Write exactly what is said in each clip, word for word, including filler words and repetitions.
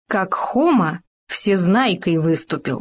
как Хома всезнайкой выступил.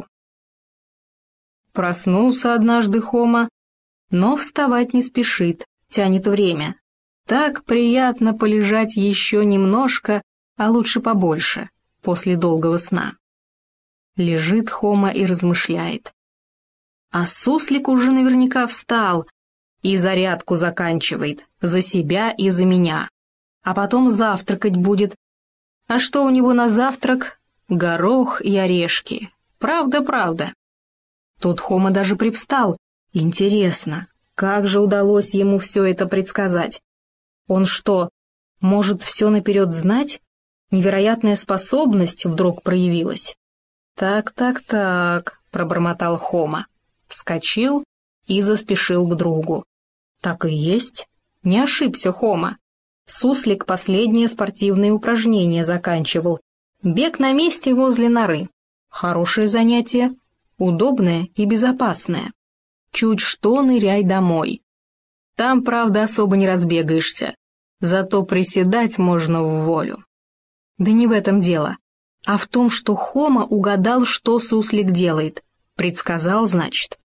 Проснулся однажды Хома, но вставать не спешит, тянет время. Так приятно полежать еще немножко, а лучше побольше, после долгого сна. Лежит Хома и размышляет. А суслик уже наверняка встал и зарядку заканчивает за себя и за меня. А потом завтракать будет. А что у него на завтрак? Горох и орешки. Правда-правда. Тут Хома даже привстал. Интересно, как же удалось ему все это предсказать? Он что, может все наперед знать? Невероятная способность вдруг проявилась. «Так-так-так», — пробормотал Хома. Вскочил и заспешил к другу. Так и есть. Не ошибся Хома. Суслик последнее спортивное упражнение заканчивал. Бег на месте возле норы. Хорошее занятие, удобное и безопасное. Чуть что ныряй домой. Там, правда, особо не разбегаешься, зато приседать можно в волю. Да не в этом дело, а в том, что Хома угадал, что суслик делает. Предсказал, значит.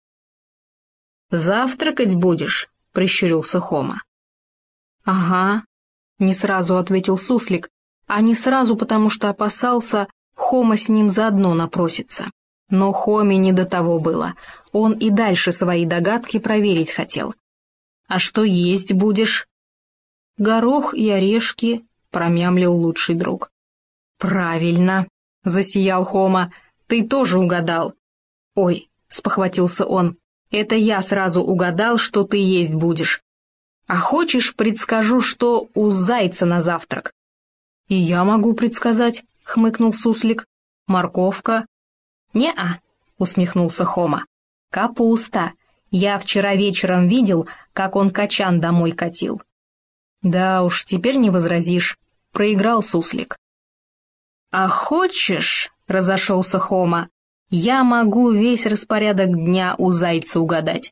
«Завтракать будешь?» — прищурился Хома. «Ага», — не сразу ответил суслик, а не сразу, потому что опасался, Хома с ним заодно напросится. Но Хоме не до того было, он и дальше свои догадки проверить хотел. «А что есть будешь?» «Горох и орешки», — промямлил лучший друг. «Правильно», — засиял Хома, — «ты тоже угадал». «Ой», — спохватился он, — «это я сразу угадал, что ты есть будешь. А хочешь, предскажу, что у зайца на завтрак?» «И я могу предсказать», — хмыкнул суслик. «Морковка». «Не-а», — усмехнулся Хома. «Капуста. Я вчера вечером видел, как он качан домой катил». «Да уж, теперь не возразишь. Проиграл суслик». «А хочешь, — разошелся Хома, — я могу весь распорядок дня у зайца угадать».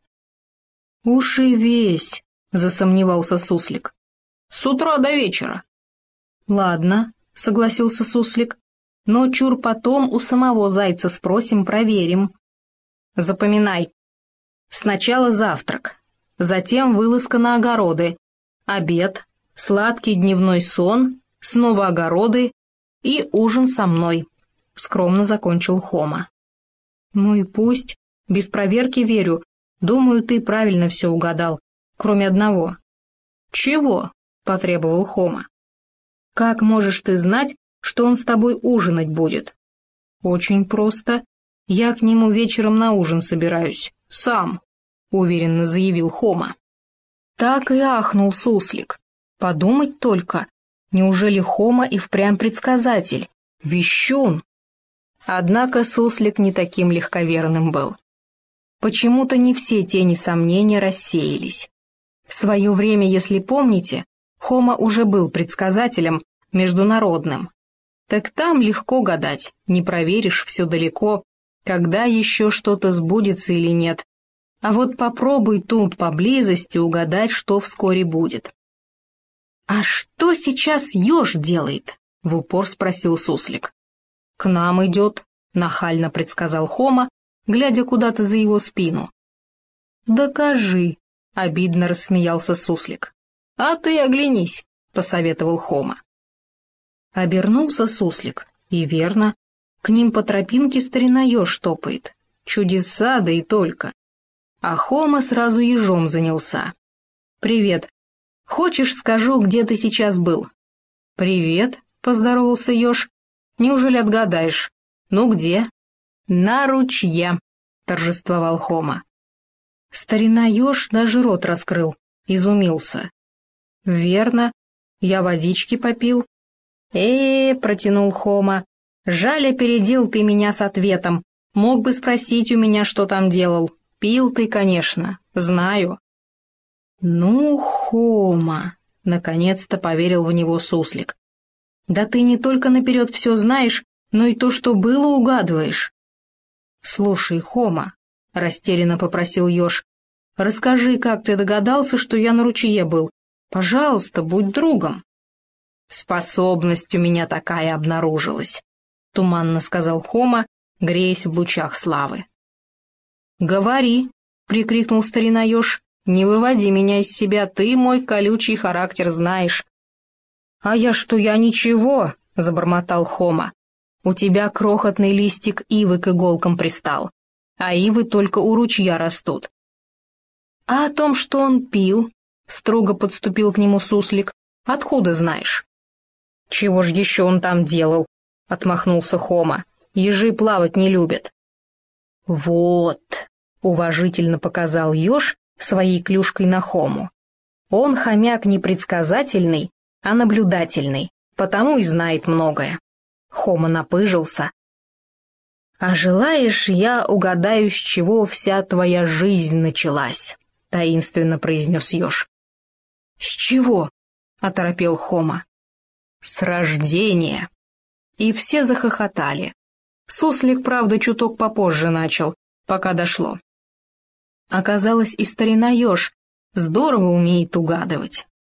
«Уж и весь», — засомневался суслик. «С утра до вечера». «Ладно», — согласился суслик, — «но чур потом у самого зайца спросим, проверим». «Запоминай. Сначала завтрак, затем вылазка на огороды, обед, сладкий дневной сон, снова огороды и ужин со мной», — скромно закончил Хома. «Ну и пусть, без проверки верю. Думаю, ты правильно все угадал, кроме одного». «Чего?» — потребовал Хома. «Как можешь ты знать, что он с тобой ужинать будет?» «Очень просто. Я к нему вечером на ужин собираюсь. Сам», — уверенно заявил Хома. Так и ахнул суслик. Подумать только. Неужели Хома и впрямь предсказатель? Вещун! Однако суслик не таким легковерным был. Почему-то не все тени сомнения рассеялись. В свое время, если помните, Хома уже был предсказателем международным. Так там легко гадать, не проверишь все далеко, когда еще что-то сбудется или нет. А вот попробуй тут поблизости угадать, что вскоре будет. «А что сейчас еж делает?» — в упор спросил суслик. «К нам идет», — нахально предсказал Хома, глядя куда-то за его спину. «Докажи», — обидно рассмеялся суслик. «А ты оглянись», — посоветовал Хома. Обернулся суслик, и верно, к ним по тропинке старина еж топает. Чудеса, да и только. А Хома сразу ежом занялся. «Привет. Хочешь, скажу, где ты сейчас был?» «Привет», — поздоровался еж. «Неужели отгадаешь? Ну где?» «На ручье», — торжествовал Хома. Старина еж даже рот раскрыл, изумился. «Верно, я водички попил». «Э-э-э», протянул Хома, — «жаль, опередил ты меня с ответом. Мог бы спросить у меня, что там делал. Пил ты, конечно, знаю». «Ну, Хома», — наконец-то поверил в него суслик. «Да ты не только наперед все знаешь, но и то, что было, угадываешь». «Слушай, Хома», — растерянно попросил еж, — «расскажи, как ты догадался, что я на ручье был. Пожалуйста, будь другом». «Способность у меня такая обнаружилась», — — туманно сказал Хома, греясь в лучах славы. «Говори!» — прикрикнул старина еж. «Не выводи меня из себя, ты мой колючий характер знаешь». «А я что, я ничего!» — забормотал Хома. «У тебя крохотный листик ивы к иголкам пристал, а ивы только у ручья растут». «А о том, что он пил?» — строго подступил к нему суслик. «Откуда знаешь?» «Чего ж еще он там делал?» — отмахнулся Хома. «Ежи плавать не любят». «Вот», — уважительно показал еж своей клюшкой на Хому. «Он хомяк не предсказательный, а наблюдательный, потому и знает многое». Хома напыжился. «А желаешь, я угадаю, с чего вся твоя жизнь началась?» — таинственно произнес еж. «С чего?» — оторопел Хома. «С рождения». И все захохотали. Суслик, правда, чуток попозже начал, пока дошло. Оказалось, и старина еж здорово умеет угадывать.